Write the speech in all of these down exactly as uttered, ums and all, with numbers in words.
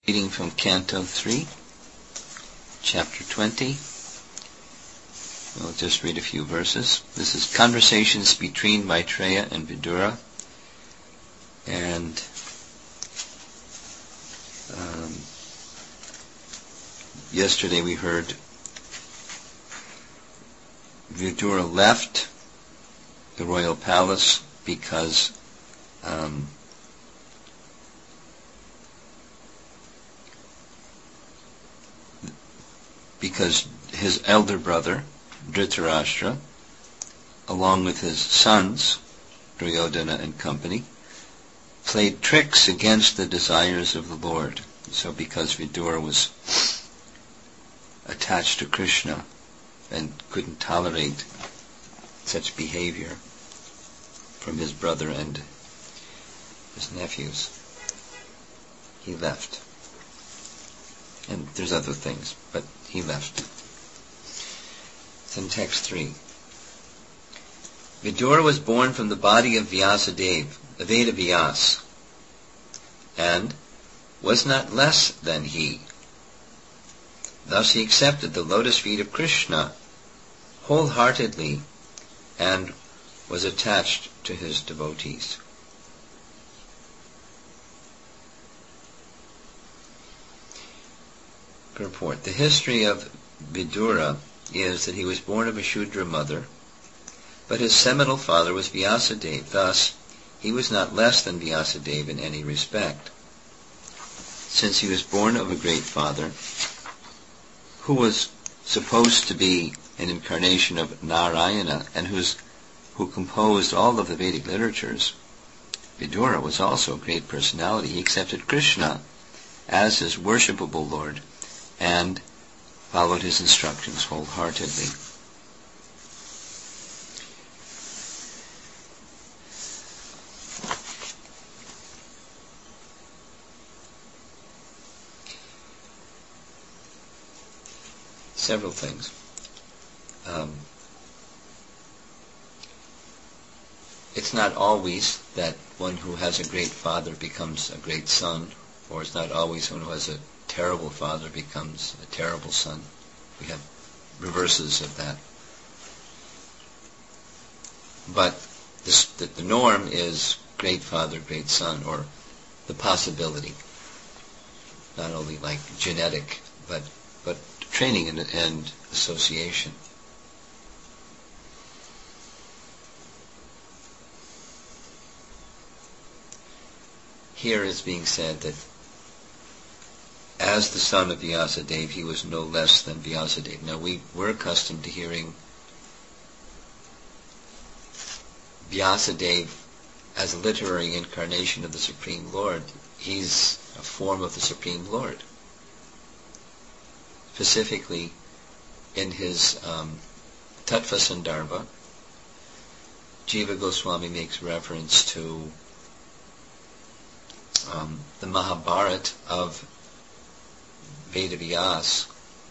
Reading from Canto three, Chapter twenty. We'll just read a few verses. This is Conversations between Maitreya and Vidura. And um, yesterday we heard Vidura left the royal palace because um, because his elder brother, Dhritarashtra, along with his sons, Duryodhana and company, played tricks against the desires of the Lord. So because Vidura was attached to Krishna and couldn't tolerate such behavior from his brother and his nephews, he left. And there's other things, but he left. It's in text three. Vidura was born from the body of Vyasadeva, the Veda Vyas, and was not less than he. Thus he accepted the lotus feet of Krishna wholeheartedly and was attached to his devotees. Purport. The history of Vidura is that he was born of a Shudra mother, but his seminal father was Vyasadeva. Thus, he was not less than Vyasadeva in any respect. Since he was born of a great father, who was supposed to be an incarnation of Narayana and who's, who composed all of the Vedic literatures, Vidura was also a great personality. He accepted Krishna as his worshipable Lord and followed his instructions wholeheartedly. Several things. Um, it's not always that one who has a great father becomes a great son, or it's not always one who has a terrible father becomes a terrible son. We have reverses of that. But this, the, the norm is great father, great son, or the possibility. Not only like genetic, but but training and, and association. Here is being said that as the son of Vyasadeva, he was no less than Vyasadeva. Now, we were accustomed to hearing Vyasadeva as a literary incarnation of the Supreme Lord. He's a form of the Supreme Lord. Specifically, in his um, Tattva Sandarbha, Jiva Goswami makes reference to um, the Mahabharata of Veda Vyas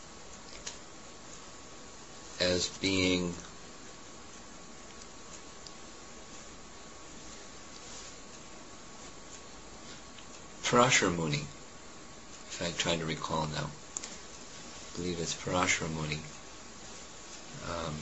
as being Parashara Muni, if I try to recall now. I believe it's Parashara Muni, um,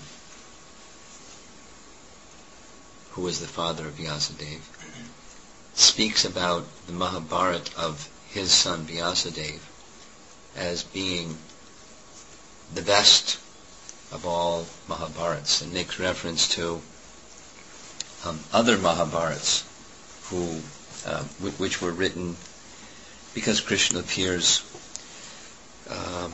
who was the father of Vyasadeva, speaks about the Mahabharata of his son Vyasadeva as being the best of all Mahabharats, and makes reference to um, other Mahabharats who, uh, w- which were written because Krishna appears, um,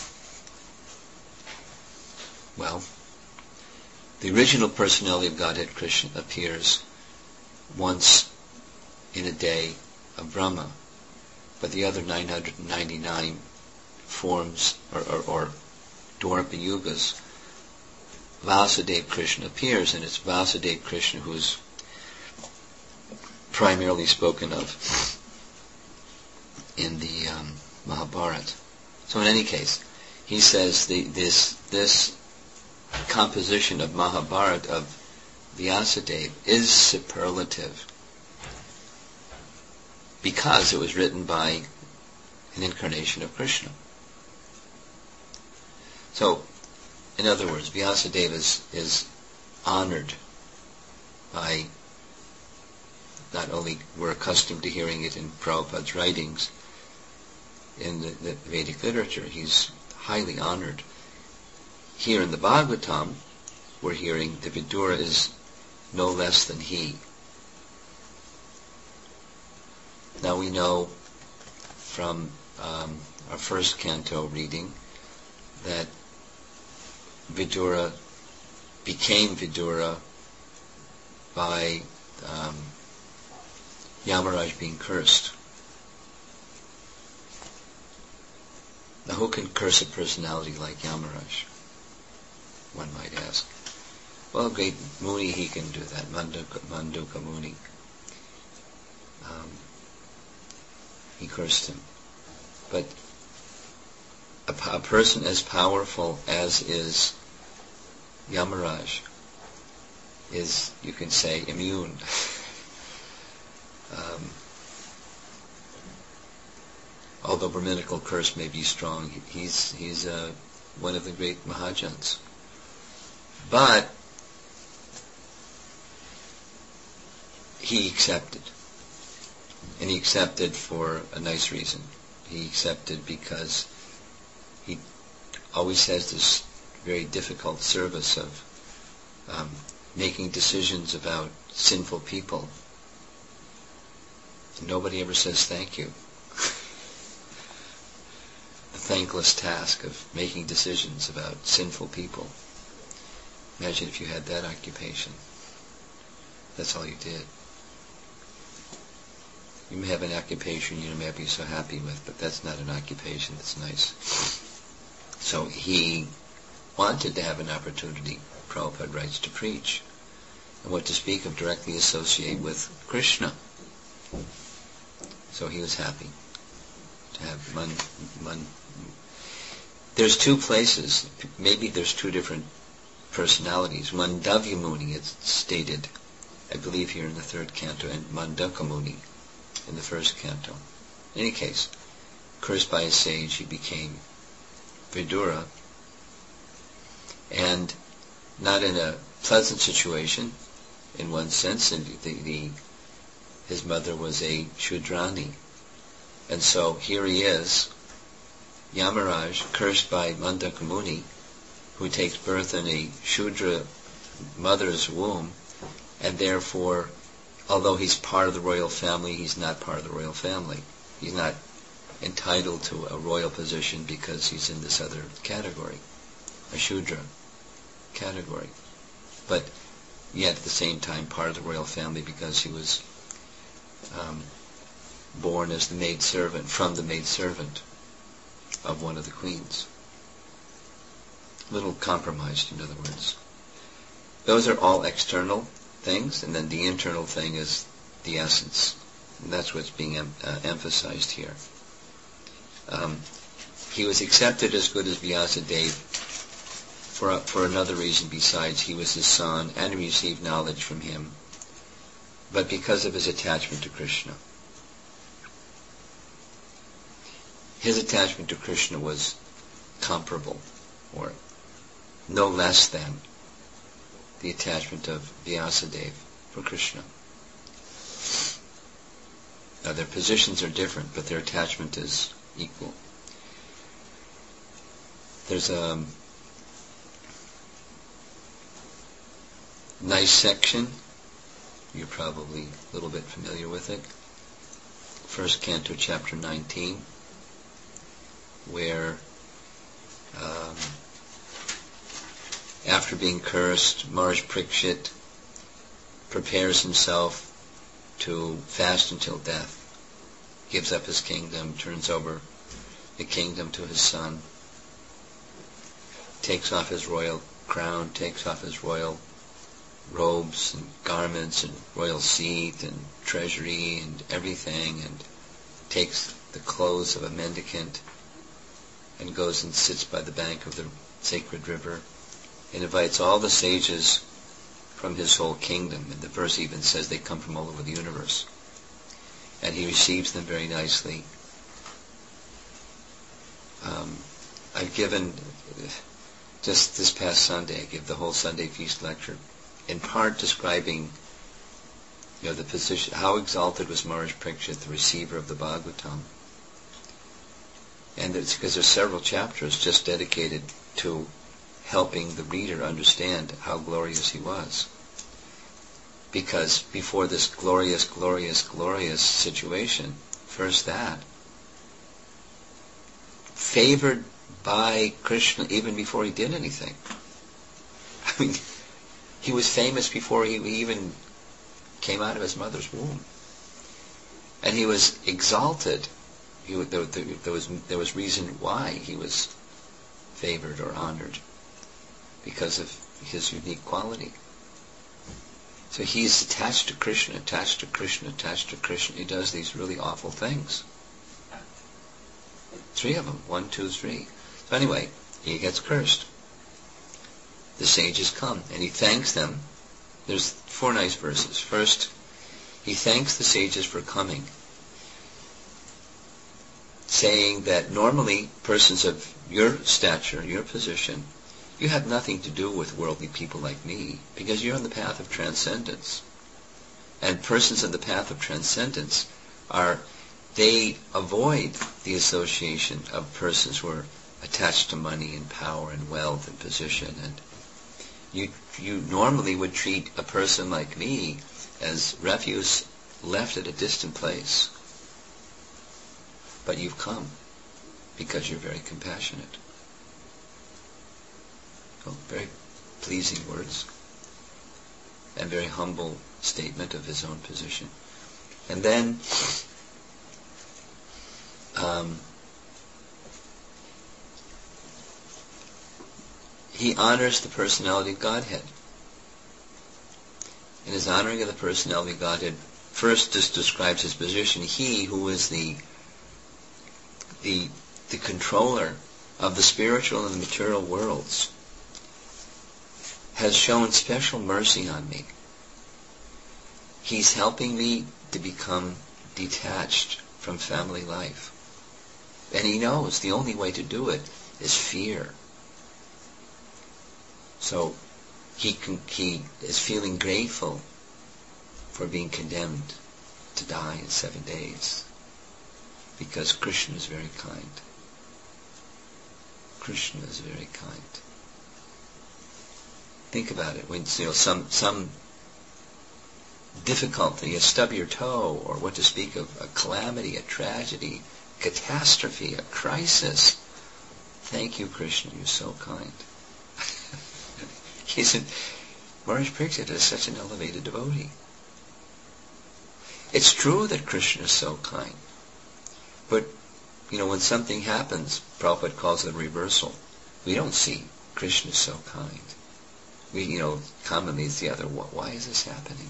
well, the original personality of Godhead, Krishna, appears once in a day of Brahma, but the other nine hundred ninety-nine forms or, or, or Dwarapa Yugas, Vasudeva Krishna appears, and it's Vasudeva Krishna who's primarily spoken of in the um, Mahabharata. So in any case, he says the, this this composition of Mahabharata of Vyasadeva is superlative because it was written by an incarnation of Krishna. So, in other words, Vyasadeva is, is honored by, not only we're accustomed to hearing it in Prabhupada's writings, in the, the Vedic literature, he's highly honored. Here in the Bhagavatam, we're hearing that Vidura is no less than he. Now we know from um, our first canto reading that Vidura became Vidura by um, Yamaraj being cursed. Now who can curse a personality like Yamaraj? One might ask. Well, great Muni, he can do that, Manduka, Manduka Muni. Um, he cursed him. But a, a person as powerful as is Yamaraj is, you can say, immune. um, although Brahminical curse may be strong, he's he's uh, one of the great Mahajans. But he accepted. And he accepted for a nice reason. He accepted because he always has this very difficult service of um, making decisions about sinful people. And nobody ever says thank you. The thankless task of making decisions about sinful people. Imagine if you had that occupation. That's all you did. You may have an occupation you may not be so happy with, but that's not an occupation that's nice. So he wanted to have an opportunity, Prabhupada writes, to preach. And what to speak of directly associate with Krishna. So he was happy to have Man... man there's two places, maybe there's two different personalities. Mandavya Muni, it's stated, I believe here in the third canto, and Mandaka Muni in the first canto. In any case, cursed by a sage, he became Vidura, and not in a pleasant situation, in one sense, and the, the, his mother was a Shudrani. And so here he is, Yamaraj, cursed by Mandaka Muni, who takes birth in a Shudra mother's womb, and therefore, although he's part of the royal family, he's not part of the royal family. He's not entitled to a royal position because he's in this other category, a Shudra category. But yet at the same time part of the royal family because he was um, born as the maidservant, from the maidservant of one of the queens. A little compromised, in other words. Those are all external things, and then the internal thing is the essence. And that's what's being em- uh, emphasized here. Um, he was accepted as good as Vyasadeva for, uh, for another reason besides he was his son and he received knowledge from him, but because of his attachment to Krishna. His attachment to Krishna was comparable, or no less than, the attachment of Vyasadeva for Krishna. Now their positions are different, but their attachment is equal. There's a nice section, you're probably a little bit familiar with it, first canto, chapter nineteen, where um, after being cursed, Maharaj Parikshit prepares himself to fast until death, gives up his kingdom, turns over the kingdom to his son, takes off his royal crown, takes off his royal robes and garments and royal seat and treasury and everything, and takes the clothes of a mendicant and goes and sits by the bank of the sacred river and invites all the sages from his whole kingdom. And the verse even says they come from all over the universe. And he receives them very nicely. Um, I've given, just this past Sunday, I gave the whole Sunday feast lecture, in part describing, you know, the position, how exalted was Maharaj Parikshit, the receiver of the Bhagavatam. And it's because there's several chapters just dedicated to helping the reader understand how glorious he was. Because before this glorious, glorious, glorious situation, first that, favored by Krishna even before he did anything. I mean, he was famous before he even came out of his mother's womb. And he was exalted. He, there, there, was, there was reason why he was favored or honored, because of his unique quality. So he's attached to Krishna, attached to Krishna, attached to Krishna. He does these really awful things. Three of them. One, two, three. So anyway, he gets cursed. The sages come, and he thanks them. There's four nice verses. First, he thanks the sages for coming, saying that normally persons of your stature, your position, you have nothing to do with worldly people like me, because you're on the path of transcendence. And persons on the path of transcendence are, they avoid the association of persons who are attached to money and power and wealth and position. And you you normally would treat a person like me as refuse left at a distant place. But you've come because you're very compassionate. Oh, very pleasing words, and very humble statement of his own position. And then um, he honors the personality of Godhead. In his honoring of the personality of Godhead, first just describes his position. He who is the the the controller of the spiritual and the material worlds has shown special mercy on me. He's helping me to become detached from family life. And he knows the only way to do it is fear. So he can, he is feeling grateful for being condemned to die in seven days. Because Krishna is very kind. Krishna is very kind. Think about it. When you know some some difficulty, a stub your toe, or what to speak of, a calamity, a tragedy, catastrophe, a crisis. Thank you, Krishna. You're so kind. He's an, Maharaj Parikshit is such an elevated devotee. It's true that Krishna is so kind. But, you know, when something happens, Prabhupada calls it a reversal. We don't see Krishna is so kind. We, you know, commonly it's the other, why is this happening?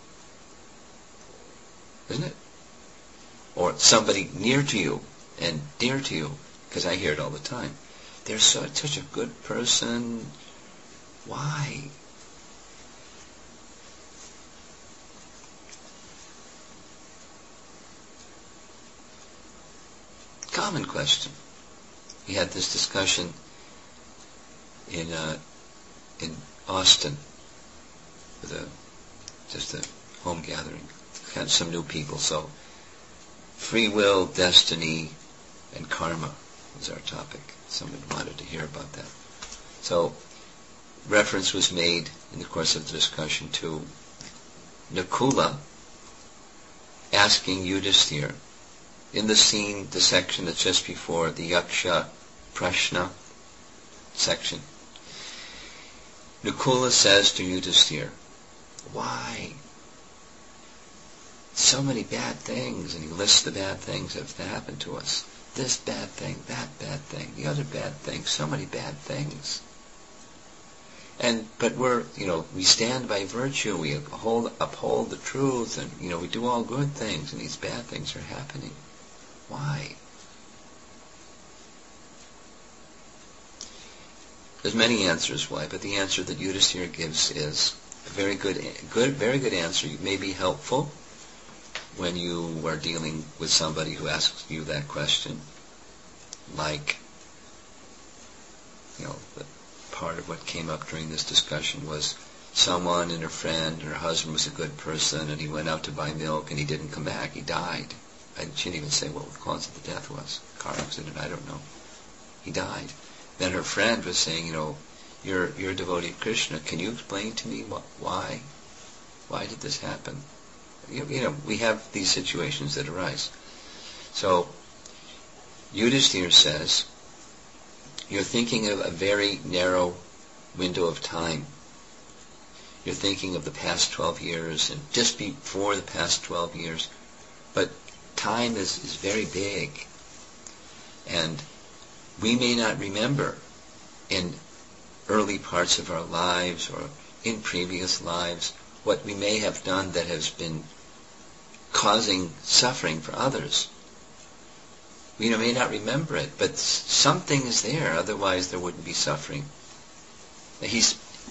Isn't it? Or somebody near to you and dear to you, because I hear it all the time. They're so, such a good person. Why? Common question. We had this discussion in uh, in Austin with a just a home gathering. Had some new people. So free will, destiny, and karma was our topic. Someone wanted to hear about that. So reference was made in the course of the discussion to Nakula asking Yudhisthira in the scene, the section that's just before the Yaksha Prashna section. Nakula says to Yudhisthira, why? So many bad things, and he lists the bad things that have happened to us. This bad thing, that bad thing, the other bad thing, so many bad things. And but we're, you know, we stand by virtue, we uphold, uphold the truth, and, you know, we do all good things, and these bad things are happening. Why? There's many answers why, but the answer that Yudhisthira gives is a very good, good, very good answer. It may be helpful when you are dealing with somebody who asks you that question. Like, you know, the part of what came up during this discussion was someone and her friend and her husband was a good person, and he went out to buy milk and he didn't come back. He died. And she didn't even say what the cause of the death was. Car accident, I don't know. He died. Then her friend was saying, you know, you're, you're a devotee of Krishna. Can you explain to me what, why? Why did this happen? You, you know, we have these situations that arise. So, Yudhishthira says, you're thinking of a very narrow window of time. You're thinking of the past twelve years and just before the past twelve years. But time is, is very big. And we may not remember in early parts of our lives or in previous lives what we may have done that has been causing suffering for others. We may not remember it, but something is there, otherwise there wouldn't be suffering. He's,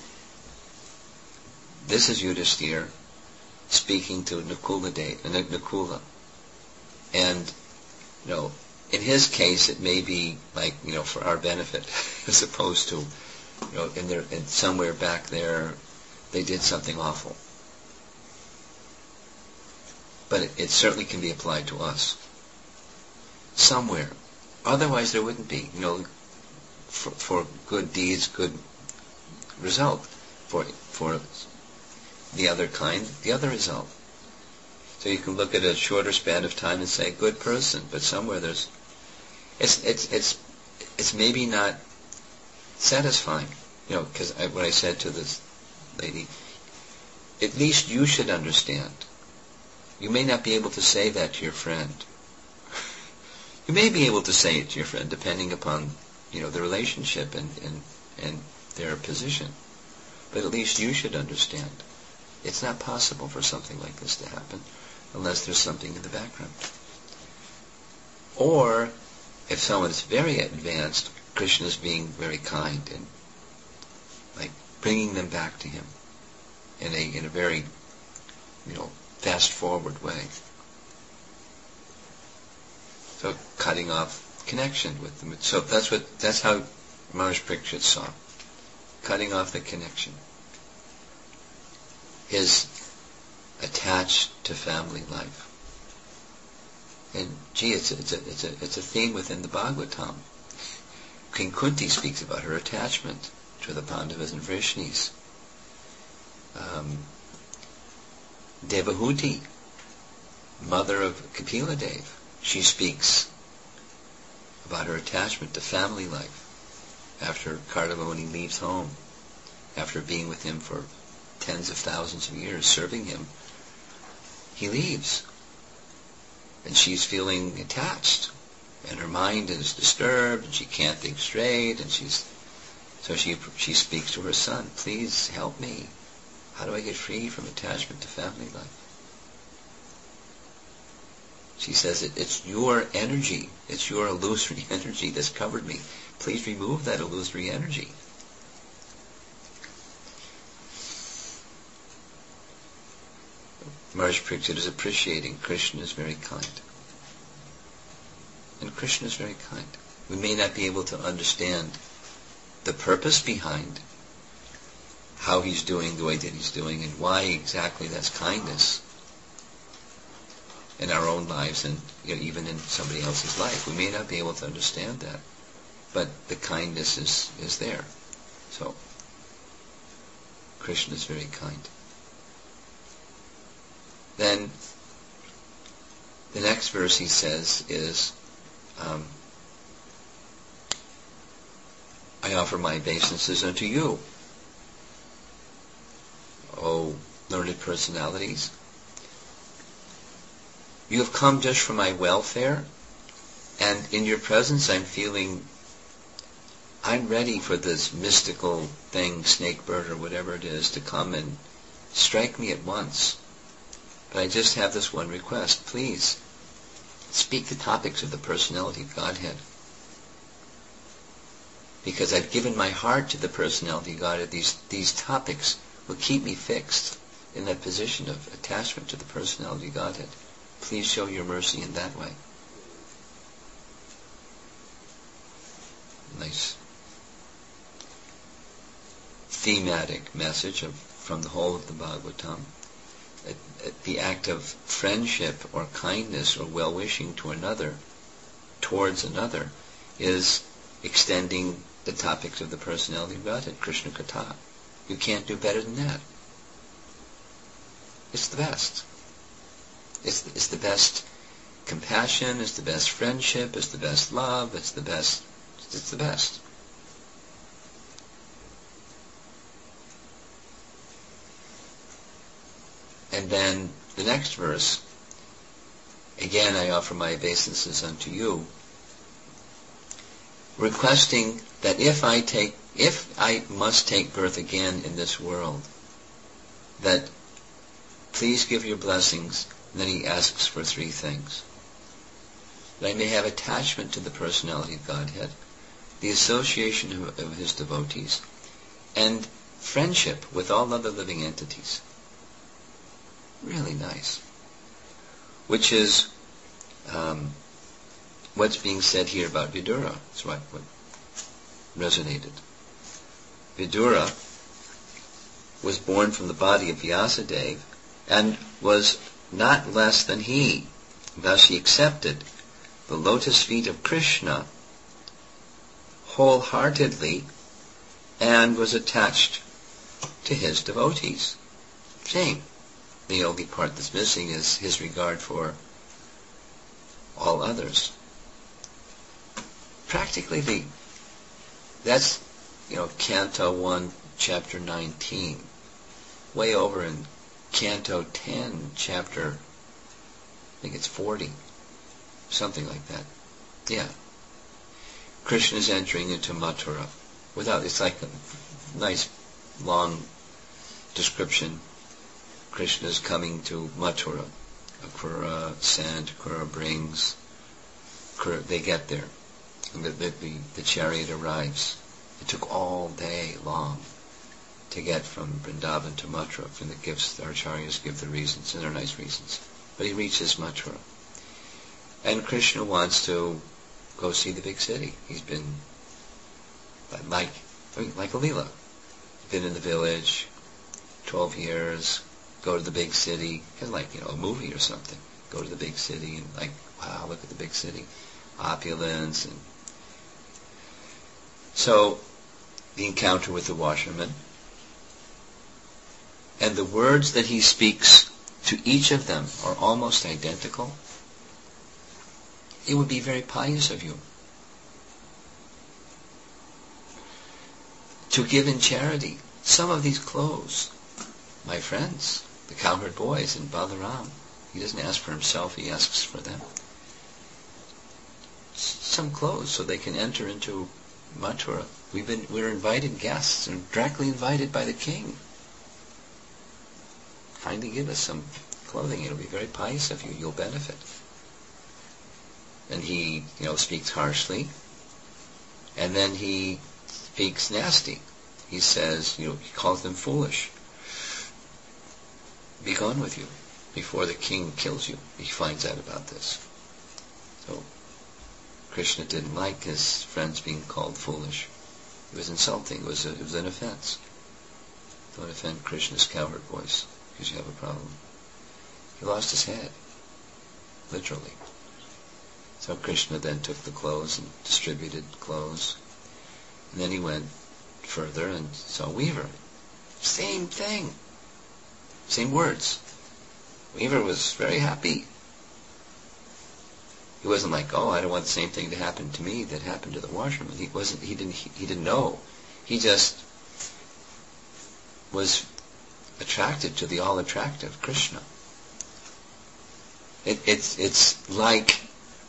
this is Yudhishthira speaking to Nakula, Nakula. And, you know, in his case it may be like, you know, for our benefit, as opposed to, you know, in their, in somewhere back there they did something awful. But it, it certainly can be applied to us. Somewhere. Otherwise there wouldn't be, you know, for, for good deeds, good result. For for the other kind, the other result. So you can look at a shorter span of time and say, good person, but somewhere there's, it's it's it's it's maybe not satisfying, you know, because what I said to this lady, at least you should understand. You may not be able to say that to your friend. You may be able to say it to your friend, depending upon, you know, the relationship and, and, and their position. But at least you should understand. It's not possible for something like this to happen unless there's something in the background. Or, if someone is very advanced, Krishna is being very kind and like bringing them back to him in a in a very, you know, fast-forward way. So cutting off connection with them. So that's what that's how Maharaj Parikshit saw. Cutting off the connection. His attached to family life. And gee, it's a, it's a it's a it's a theme within the Bhagavatam. King Kunti speaks about her attachment to the Pandavas and Vrishnis. Um, Devahuti, mother of Kapila Dev, she speaks about her attachment to family life after Kardamoni leaves home, after being with him for tens of thousands of years, serving him. He leaves, and she's feeling attached, and her mind is disturbed, and she can't think straight, and she's so she she speaks to her son, please help me. How do I get free from attachment to family life? She says, it, it's your energy, it's your illusory energy that's covered me. Please remove that illusory energy. Maharaj Parikshit is appreciating Krishna is very kind. And Krishna is very kind. We may not be able to understand the purpose behind how he's doing the way that he's doing and why exactly that's kindness in our own lives and, you know, even in somebody else's life. We may not be able to understand that, but the kindness is, is there. So, Krishna is very kind. Then, the next verse he says is, um, I offer my obeisances unto you, O learned personalities. You have come just for my welfare, and in your presence I'm feeling, I'm ready for this mystical thing, snake bird or whatever it is, to come and strike me at once. But I just have this one request. Please, speak the topics of the personality of Godhead. Because I've given my heart to the personality of Godhead, these, these topics will keep me fixed in that position of attachment to the personality of Godhead. Please show your mercy in that way. Nice. thematic message of, from the whole of the Bhagavatam. Uh, uh, the act of friendship or kindness or well-wishing to another, towards another, is extending the topics of the personality of Godhead, Krishna Katha. You can't do better than that. It's the best. It's the, it's the best compassion, it's the best friendship, it's the best love, it's the best, it's the best. And then the next verse, again I offer my obeisances unto you, requesting that if I take, if I must take birth again in this world, that please give your blessings. And then he asks for three things. That I may have attachment to the personality of Godhead, the association of, of his devotees, and friendship with all other living entities. Really nice. Which is um, what's being said here about Vidura. That's what, what resonated. Vidura was born from the body of Vyasadeva and was not less than he. Thus he accepted the lotus feet of Krishna wholeheartedly and was attached to his devotees. Shame. The only part that's missing is his regard for all others. Practically the, that's, you know, Canto one, Chapter nineteen. Way over in Canto ten, Chapter, I think it's forty. Something like that. Yeah. Krishna's entering into Mathura. Without, it's like a nice, long description. Krishna's coming to Mathura. Akrura sent, Akrura brings. Akrura, they get there. And the, the, the, the chariot arrives. It took all day long to get from Vrindavan to Mathura. From the gifts, the acharyas give the reasons, and they're nice reasons. But he reaches Mathura. And Krishna wants to go see the big city. He's been, like, like a Leela. Been in the village, twelve years, go to the big city, kind of like, you know, a movie or something. Go to the big city and like, wow, look at the big city. Opulence. And so, the encounter with the washerman. And the words that he speaks to each of them are almost identical. It would be very pious of you to give in charity some of these clothes. My friends, the cowherd boys and Balaram, he doesn't ask for himself, he asks for them. Some clothes so they can enter into Mathura. We've been, we're invited guests and directly invited by the king. Kindly give us some clothing. It'll be very pious of you. You'll benefit. And he, you know, speaks harshly. And then he speaks nasty. He says, you know, he calls them foolish. Be gone with you before the king kills you. He finds out about this. So Krishna didn't like his friends being called foolish. It was insulting. It was, a, it was an offense. Don't offend Krishna's cowherd voice, because you have a problem. He lost his head, literally. So Krishna then took the clothes and distributed clothes. And then he went further and saw Weaver. Same thing. Same words. Weaver was very happy. He wasn't like, oh, I don't want the same thing to happen to me that happened to the washerman. He wasn't. He didn't. He, he didn't know. He just was attracted to the all-attractive Krishna. It, it's it's like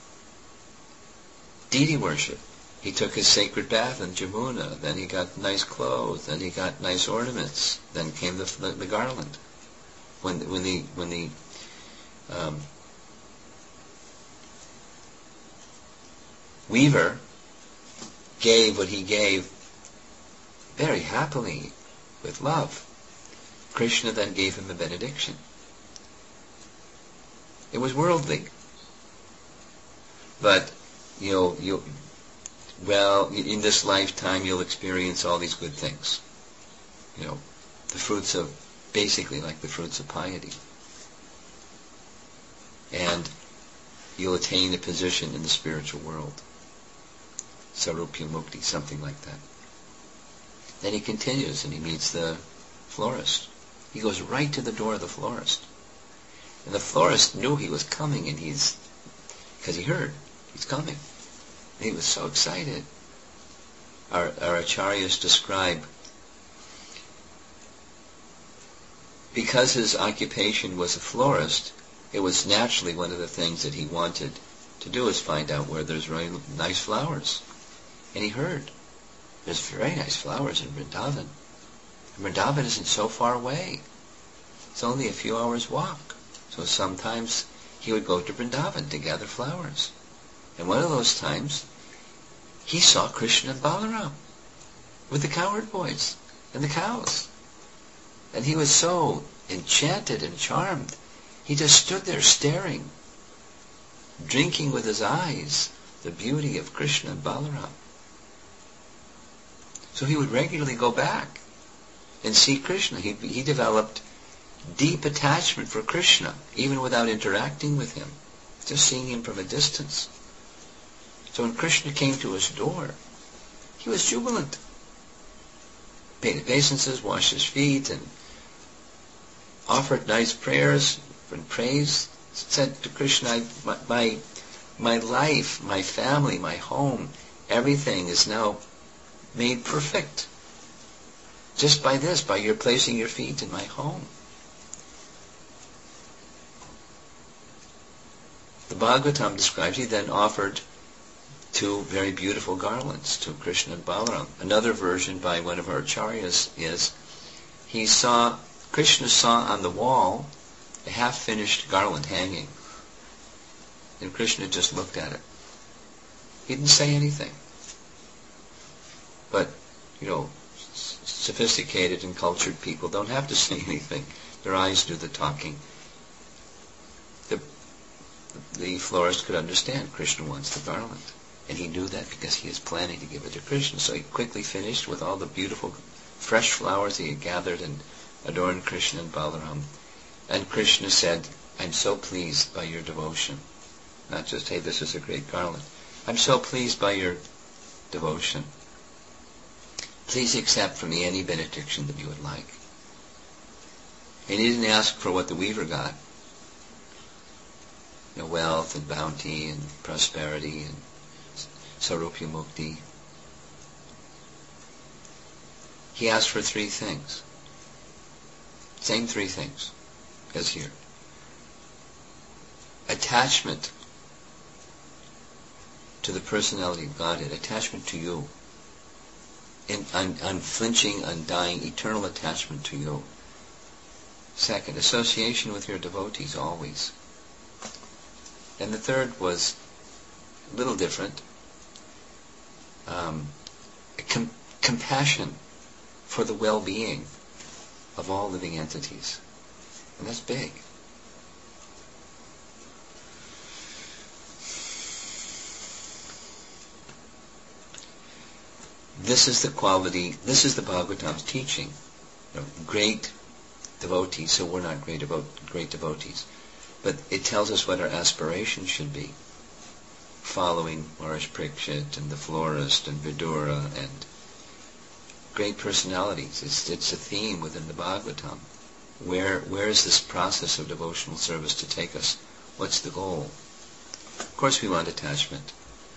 deity worship. He took his sacred bath in Jamuna. Then he got nice clothes. Then he got nice ornaments. Then came the the, the garland. When when the when the um, weaver gave what he gave very happily, with love, Krishna then gave him a benediction. It was worldly, but you know, you well, in this lifetime you'll experience all these good things. you know, the fruits of, basically like the fruits of piety. And you'll attain a position in the spiritual world. Sarupya Mukti, something like that. Then he continues and he meets the florist. He goes right to the door of the florist. And the florist knew he was coming, and he's, because he heard, he's coming. And he was so excited. Our, our acharyas describe, because his occupation was a florist, it was naturally one of the things that he wanted to do is find out where there's really nice flowers. And he heard, there's very nice flowers in Vrindavan. And Vrindavan isn't so far away. It's only a few hours' walk. So sometimes he would go to Vrindavan to gather flowers. And one of those times, he saw Krishna and Balaram with the cowherd boys and the cows. And he was so enchanted and charmed, he just stood there staring, drinking with his eyes the beauty of Krishna and Balaram. So he would regularly go back and see Krishna. He, he developed deep attachment for Krishna, even without interacting with him, just seeing him from a distance. So when Krishna came to his door, he was jubilant. Paid obeisances, washed his feet, and offered nice prayers and praise. Said to Krishna, I, my, my, my life, my family, my home, everything is now made perfect. Just by this, by your placing your feet in my home. The Bhagavatam describes he then offered two very beautiful garlands to Krishna and Balaram. Another version by one of our acharyas is he saw, Krishna saw on the wall a half-finished garland hanging. And Krishna just looked at it. He didn't say anything. But, you know, sophisticated and cultured people don't have to say anything. Their eyes do the talking. The, the florist could understand Krishna wants the garland. And he knew that because he was planning to give it to Krishna. So he quickly finished with all the beautiful fresh flowers he had gathered and adorned Krishna and Balaram. And Krishna said, I'm so pleased by your devotion. Not just, hey, this is a great garland. I'm so pleased by your devotion. Please accept from me any benediction that you would like. And he didn't ask for what the weaver got. You know, wealth and bounty and prosperity and Sarupya Mukti. He asked for three things. Same three things as here. Attachment to the personality of Godhead, attachment to you. In, un, unflinching, undying, eternal attachment to you. Second, association with your devotees always. And the third was a little different. Um, com- compassion for the well-being of all living entities. And that's big. This is the quality, this is the Bhagavatam's teaching. You know, great devotees, so we're not great, devo- great devotees. But it tells us what our aspiration should be. Following Maharaj Parikshit and the florist and Vidura and great personalities. It's, it's a theme within the Bhagavatam. Where, where is this process of devotional service to take us? What's the goal? Of course we want attachment.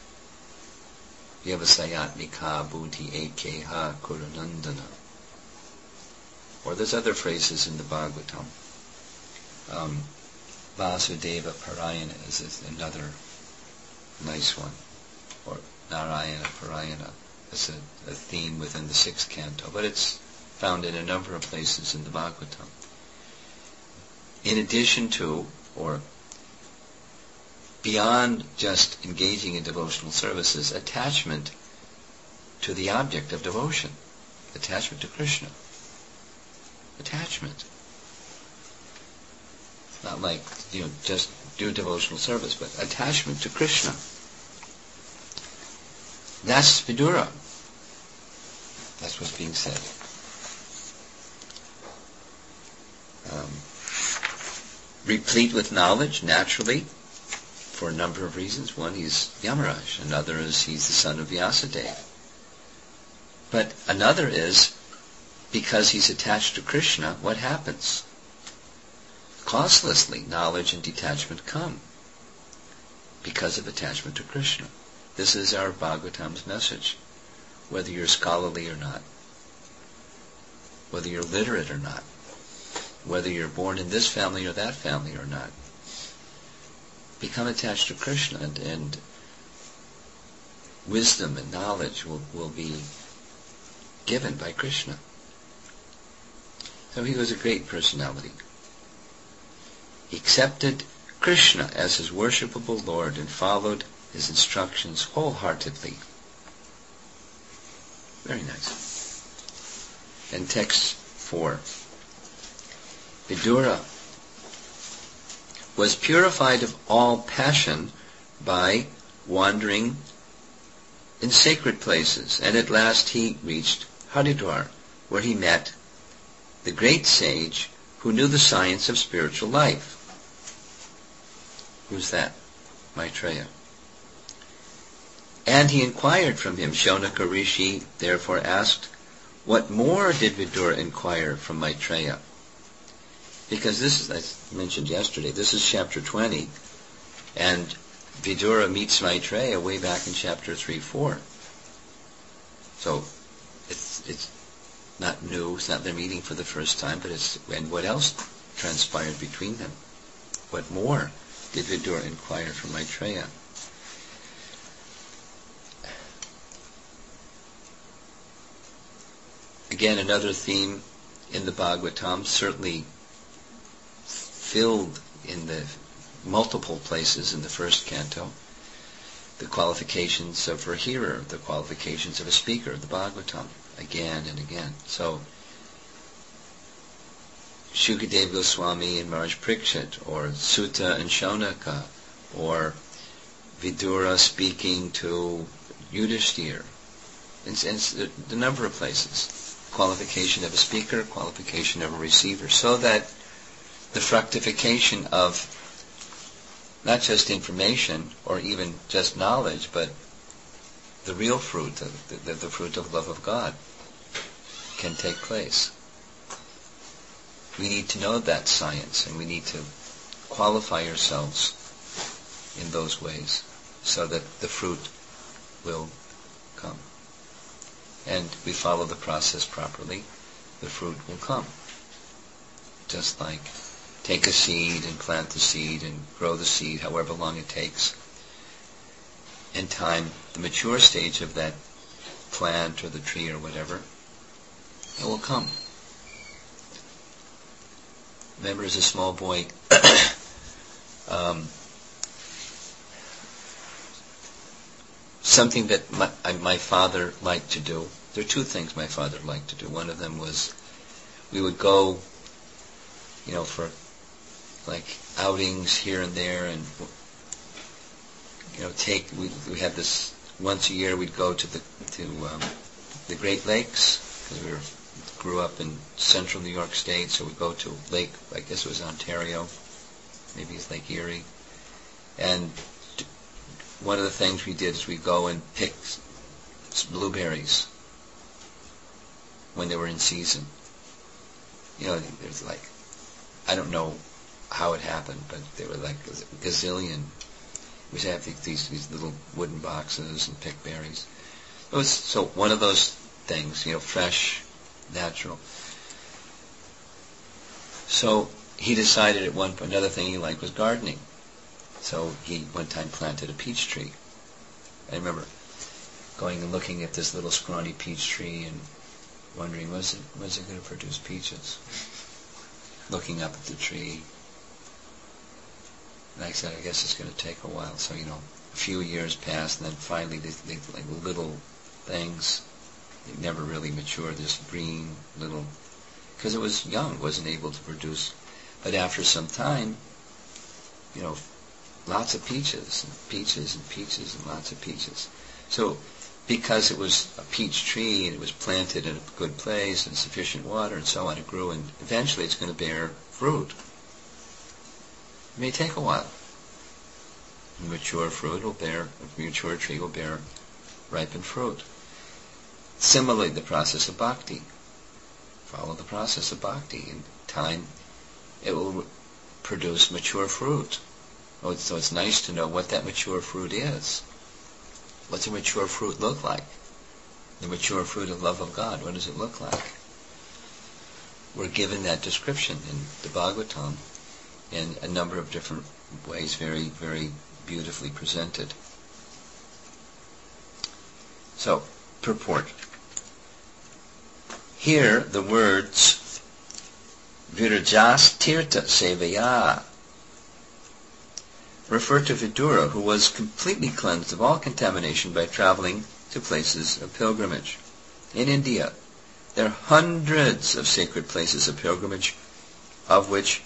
Vyavasayatmika buddhi ekeha kurunandana. Or there's other phrases in the Bhagavatam. Um, Vasudeva Parayana is another nice one. Or Narayana Parayana is a, a theme within the sixth canto. But it's found in a number of places in the Bhagavatam. In addition to, or beyond just engaging in devotional services, attachment to the object of devotion, attachment to Krishna. Attachment. Not like, you know, just do devotional service, but attachment to Krishna. That's Vidura. That's what's being said. replete with knowledge, naturally, for a number of reasons. One, he's Yamaraj. Another is he's the son of Vyasadeva. But another is, because he's attached to Krishna, what happens? Causelessly, knowledge and detachment come because of attachment to Krishna. This is our Bhagavatam's message. Whether you're scholarly or not, whether you're literate or not, whether you're born in this family or that family or not, become attached to Krishna, and, and wisdom and knowledge will, will be given by Krishna. So he was a great personality. He accepted Krishna as his worshipable Lord and followed his instructions wholeheartedly. Very nice. And text four. Vidura was purified of all passion by wandering in sacred places, and at last he reached Haridwar, where he met the great sage who knew the science of spiritual life. Who's that? Maitreya. And he inquired from him. Shaunaka Rishi therefore asked, what more did Vidura inquire from Maitreya? Because this is, I mentioned yesterday, this is chapter twenty, and Vidura meets Maitreya way back in chapter three, four. So it's it's not new, it's not their meeting for the first time, but it's, and what else transpired between them? What more did Vidura inquire from Maitreya? Again, another theme in the Bhagavatam, certainly filled in the multiple places in the first canto, the qualifications of a hearer, the qualifications of a speaker of the Bhagavatam, again and again. So, Shukadeva Goswami and Maharaj Parikshit, or Sutta and Shaunaka, or Vidura speaking to Yudhishthira, and, and the number of places. Qualification of a speaker, qualification of a receiver, so that the fructification of not just information or even just knowledge, but the real fruit, the, the, the fruit of love of God, can take place. We need to know that science, and we need to qualify ourselves in those ways so that the fruit will come. And we follow the process properly, the fruit will come. Just like take a seed and plant the seed and grow the seed, however long it takes. In time, the mature stage of that plant or the tree or whatever, it will come. Remember, as a small boy, um, something that my, my father liked to do. There are two things my father liked to do. One of them was we would go, you know, for like outings here and there, and you know, take. We we had this once a year. We'd go to the to um, the Great Lakes, because we were grew up in central New York State. So we'd go to Lake, I guess it was Ontario, maybe it's Lake Erie, and one of the things we did is we'd go and pick blueberries when they were in season. You know, there's like, I don't know how it happened, but there were like a gazillion. We used to have these, these little wooden boxes and pick berries. It was, so one of those things, you know, fresh, natural. So he decided at one point, another thing he liked was gardening. So he one time planted a peach tree. I remember going and looking at this little scrawny peach tree and wondering, was it was it going to produce peaches? Looking up at the tree. And I said, I guess it's going to take a while. So, you know, a few years passed, and then finally these, these like little things, they never really matured, this green little, because it was young, wasn't able to produce. But after some time, you know, lots of peaches, and peaches and peaches and lots of peaches. So, because it was a peach tree and it was planted in a good place and sufficient water and so on, it grew, and eventually it's going to bear fruit. It may take a while. A mature fruit will bear, a mature tree will bear ripened fruit. Similarly, the process of bhakti. Follow the process of bhakti. In time, it will produce mature fruit. So it's nice to know what that mature fruit is. What's a mature fruit look like? The mature fruit of love of God, what does it look like? We're given that description in the Bhagavatam in a number of different ways, very, very beautifully presented. So, purport. Here, the words Virajas Tirtha Sevaya refer to Vidura, who was completely cleansed of all contamination by traveling to places of pilgrimage. In India, there are hundreds of sacred places of pilgrimage, of which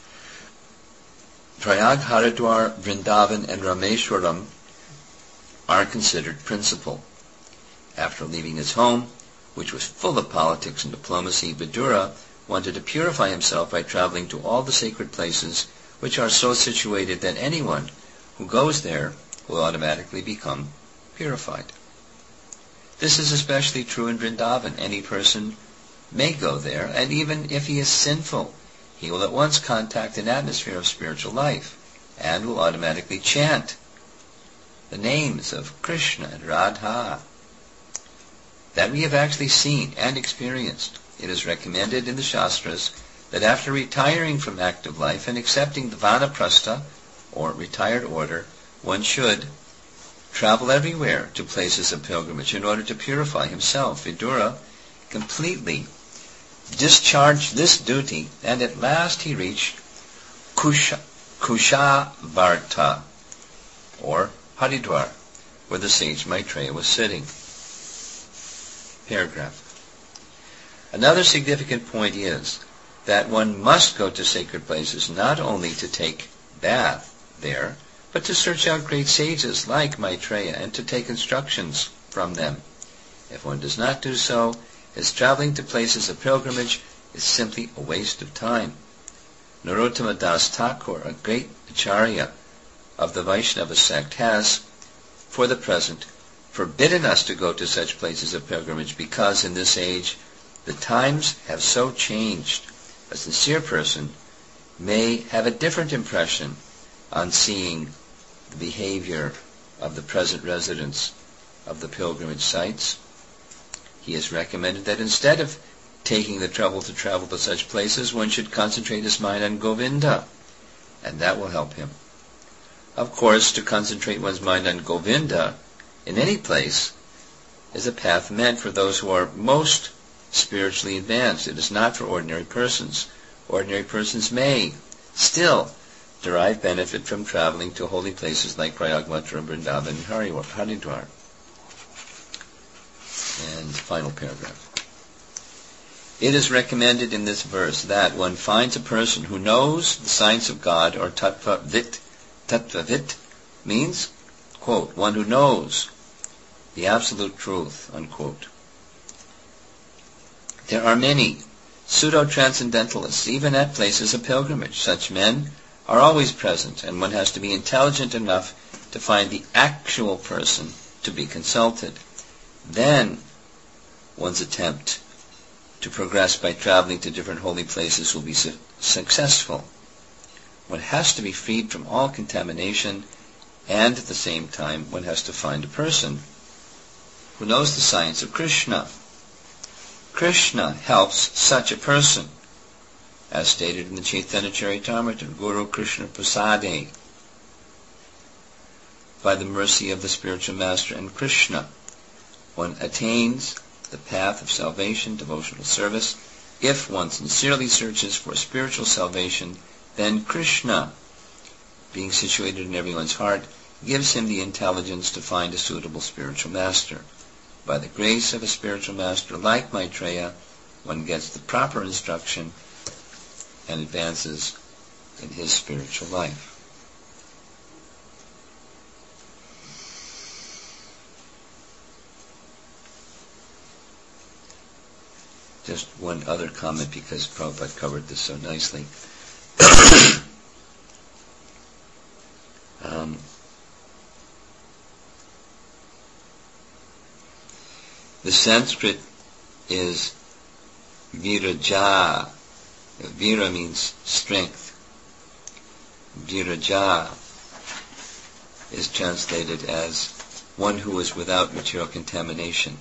Prayag, Haridwar, Vrindavan, and Rameshwaram are considered principal. After leaving his home, which was full of politics and diplomacy, Vidura wanted to purify himself by traveling to all the sacred places which are so situated that anyone who goes there will automatically become purified. This is especially true in Vrindavan. Any person may go there, and even if he is sinful, he will at once contact an atmosphere of spiritual life, and will automatically chant the names of Krishna and Radha. That we have actually seen and experienced. It is recommended in the Shastras that after retiring from active life and accepting the Vanaprastha, or retired order, one should travel everywhere to places of pilgrimage in order to purify himself. Vidura completely discharged this duty, and at last he reached Kusha, Kushavarta, or Haridwar, where the sage Maitreya was sitting. Paragraph. Another significant point is that one must go to sacred places not only to take bath there, but to search out great sages like Maitreya and to take instructions from them. If one does not do so, his traveling to places of pilgrimage is simply a waste of time. Narottama Das Thakur, a great acharya of the Vaishnava sect, has, for the present, forbidden us to go to such places of pilgrimage because in this age the times have so changed. A sincere person may have a different impression on seeing the behavior of the present residents of the pilgrimage sites. He has recommended that instead of taking the trouble to travel to such places, one should concentrate his mind on Govinda, and that will help him. Of course, to concentrate one's mind on Govinda in any place is a path meant for those who are most spiritually advanced. It is not for ordinary persons. Ordinary persons may still derive benefit from traveling to holy places like Prayag, Mathura, Vrindavan, and Haridwar. And final paragraph. It is recommended in this verse that one finds a person who knows the science of God, or tattvavit. Tattvavit means, quote, one who knows the absolute truth, unquote. There are many pseudo-transcendentalists, even at places of pilgrimage. Such men are always present, and one has to be intelligent enough to find the actual person to be consulted. Then one's attempt to progress by traveling to different holy places will be su- successful. One has to be freed from all contamination, and at the same time one has to find a person who knows the science of Krishna. Krishna helps such a person, as stated in the Chaitanya Charitamrita, Guru Krishna Prasade, by the mercy of the spiritual master and Krishna, one attains the path of salvation, devotional service. If one sincerely searches for spiritual salvation, then Krishna, being situated in everyone's heart, gives him the intelligence to find a suitable spiritual master. By the grace of a spiritual master like Maitreya, one gets the proper instruction and advances in his spiritual life. Just one other comment, because Prabhupada covered this so nicely. The Sanskrit is viraja. Vira means strength. Viraja is translated as one who is without material contamination.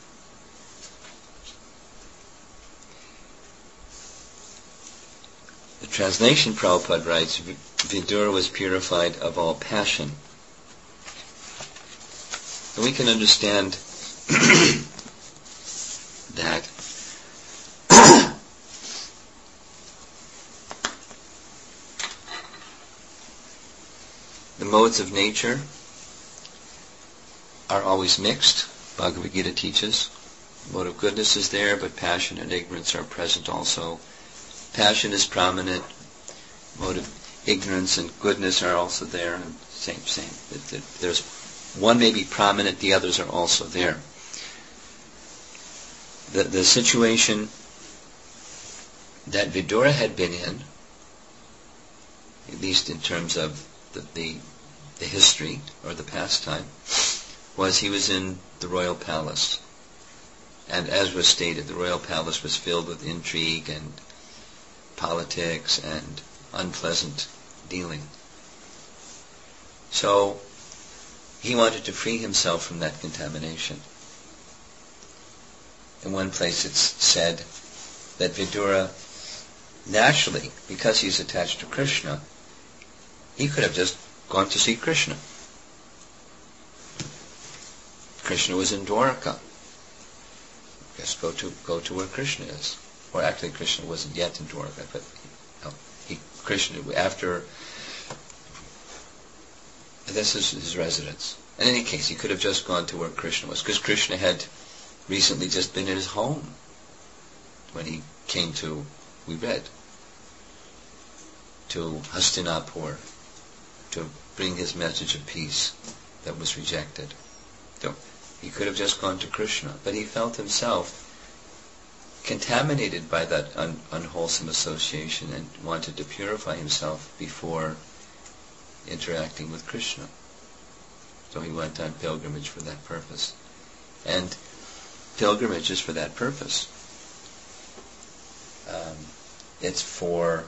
The translation, Prabhupada writes, Vidura was purified of all passion. And we can understand that the modes of nature are always mixed. Bhagavad Gita teaches. Mode of goodness is there, but passion and ignorance are present also. Passion is prominent. Mode of ignorance and goodness are also there. And same, same. There's one may be prominent, the others are also there. The the situation that Vidura had been in, at least in terms of the the, the history or the pastime, was he was in the royal palace. And as was stated, the royal palace was filled with intrigue and politics and unpleasant dealing. So he wanted to free himself from that contamination. In one place it's said that Vidura, naturally, because he's attached to Krishna, he could have just gone to see Krishna. Krishna was in Dwarka. Just go to go to where Krishna is. Or actually Krishna wasn't yet in Dwarka, but no, he, Krishna, after, this is his residence. In any case, he could have just gone to where Krishna was, because Krishna had recently just been in his home when he came to, we read, to Hastinapur to bring his message of peace that was rejected. So he could have just gone to Krishna, but he felt himself contaminated by that un- unwholesome association and wanted to purify himself before interacting with Krishna. So he went on pilgrimage for that purpose. And pilgrimage is for that purpose. Um, it's for,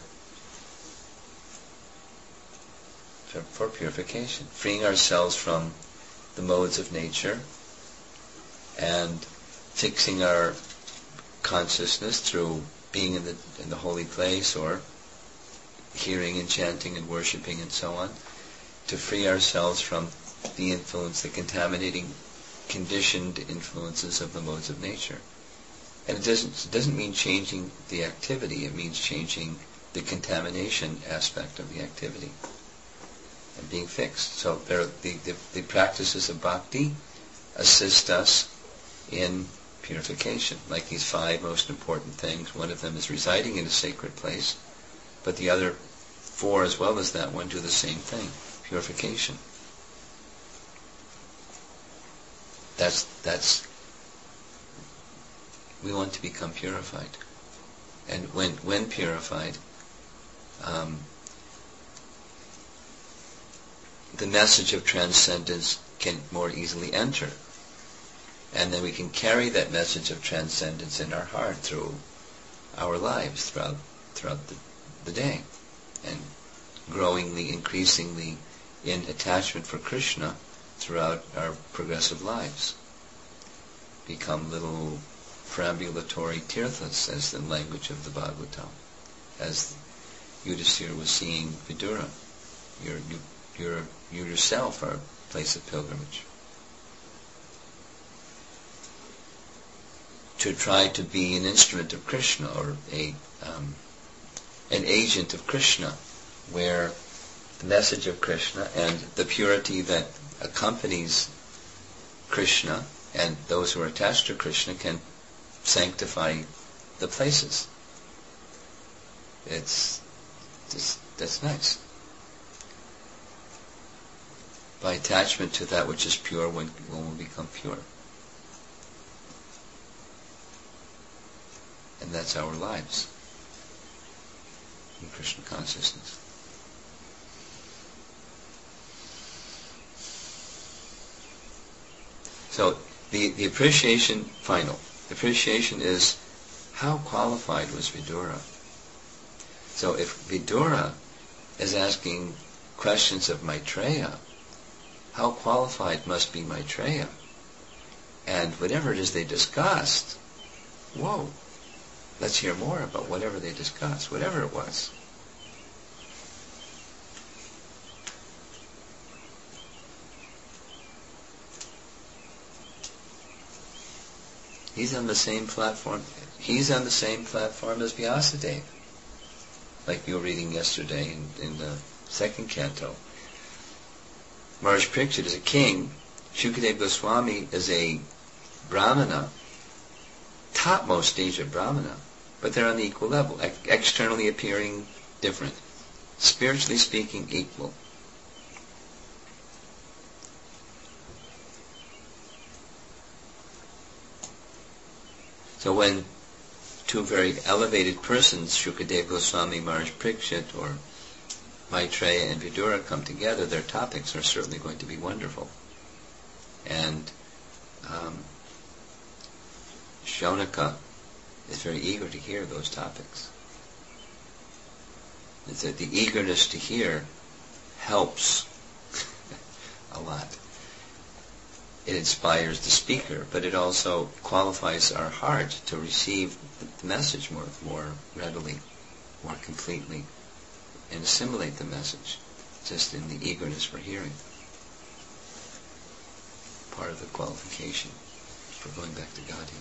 for for purification, freeing ourselves from the modes of nature and fixing our consciousness through being in the in the holy place or hearing and chanting and worshipping and so on, to free ourselves from the influence, the contaminating, conditioned influences of the modes of nature. And it doesn't it doesn't mean changing the activity, it means changing the contamination aspect of the activity and being fixed. So there, the, the, the practices of bhakti assist us in purification, like these five most important things. One of them is residing in a sacred place, but the other four as well as that one do the same thing, purification. That's, that's, we want to become purified. And when, when purified, um, the message of transcendence can more easily enter. And then we can carry that message of transcendence in our heart through our lives, throughout throughout the, the day. And growingly, increasingly in attachment for Krishna throughout our progressive lives. Become little perambulatory tirthas, as the language of the Bhagavatam. As Yudhisthira was seeing Vidura. You're, you, you're, you yourself are a place of pilgrimage. To try to be an instrument of Krishna, or a um, an agent of Krishna, where the message of Krishna and the purity that accompanies Krishna and those who are attached to Krishna can sanctify the places. It's just, that's nice. By attachment to that which is pure, one will become pure. And that's our lives in Krishna consciousness. So the, the appreciation, final, the appreciation is how qualified was Vidura? So if Vidura is asking questions of Maitreya, how qualified must be Maitreya? And whatever it is they discussed, whoa, let's hear more about whatever they discussed, whatever it was. He's on the same platform. He's on the same platform as Vyasadeva, like you were reading yesterday in, in the second canto. Maharaj Parikshit is a king. Shukadeva Goswami is a brahmana, topmost stage of brahmana, but they're on the equal level, ex- externally appearing different, spiritually speaking equal. So when two very elevated persons, Shukadeva Goswami, Maharaj Parikshit, or Maitreya and Vidura come together, their topics are certainly going to be wonderful. And um, Shaunaka is very eager to hear those topics. It's that the eagerness to hear helps a lot. It inspires the speaker, but it also qualifies our heart to receive the message more, more readily, more completely, and assimilate the message, just in the eagerness for hearing. Part of the qualification for going back to Godhead.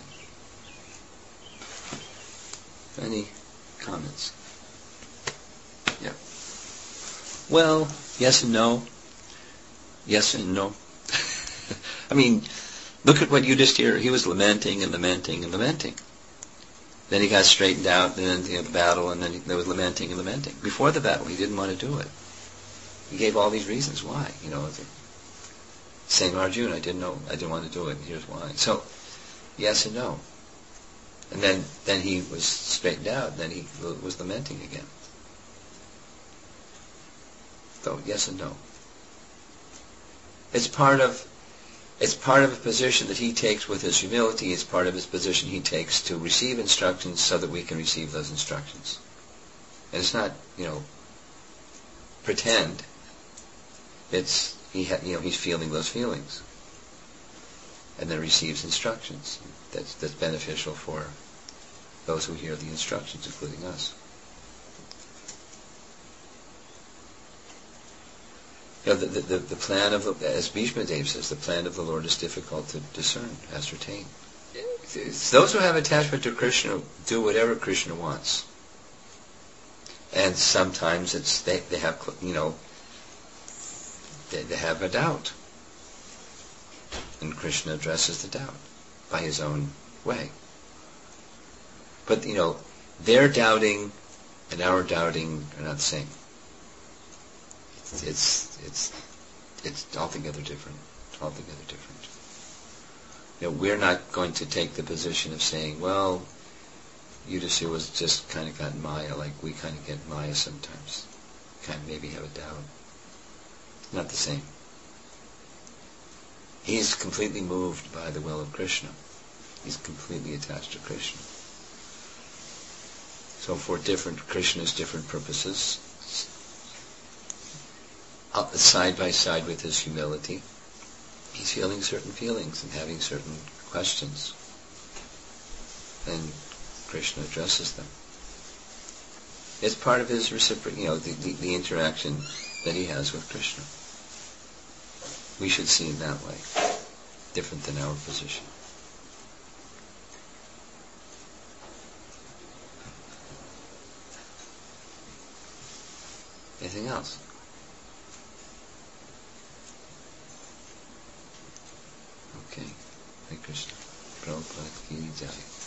Any comments? Yeah. Well, yes and no. Yes and no. I mean, look at what you just hear. He was lamenting and lamenting and lamenting. Then he got straightened out, and then he had the battle, and then he, there was lamenting and lamenting. Before the battle, he didn't want to do it. He gave all these reasons why. You know, saying, Arjuna, I didn't know, I didn't want to do it, and here's why. So, yes and no. And then, then he was straightened out, and then he was lamenting again. So, yes and no. It's part of It's part of a position that he takes with his humility. It's part of his position he takes to receive instructions so that we can receive those instructions. And it's not, you know, pretend. It's he, ha- you know, he's feeling those feelings, and then receives instructions. That's that's beneficial for those who hear the instructions, including us. You know, the, the, the plan of, the, as Bhishma Dev says, the plan of the Lord is difficult to discern, ascertain. It's those who have attachment to Krishna do whatever Krishna wants. And sometimes it's they, they have, you know, they, they have a doubt. And Krishna addresses the doubt by his own way. But, you know, their doubting and our doubting are not the same. It's it's it's altogether different. Altogether different. You know, we're not going to take the position of saying, well, Yudhisthira was just kind of got Maya, like we kind of get Maya sometimes. Kind of maybe have a doubt. Not the same. He's completely moved by the will of Krishna. He's completely attached to Krishna. So for different Krishna's different purposes, side by side with his humility, he's feeling certain feelings and having certain questions. And Krishna addresses them. It's part of his reciprocal, you know, the, the, the interaction that he has with Krishna. We should see him that way, different than our position. Anything else? Okay. Hare Krishna. Prabhupada ki jai.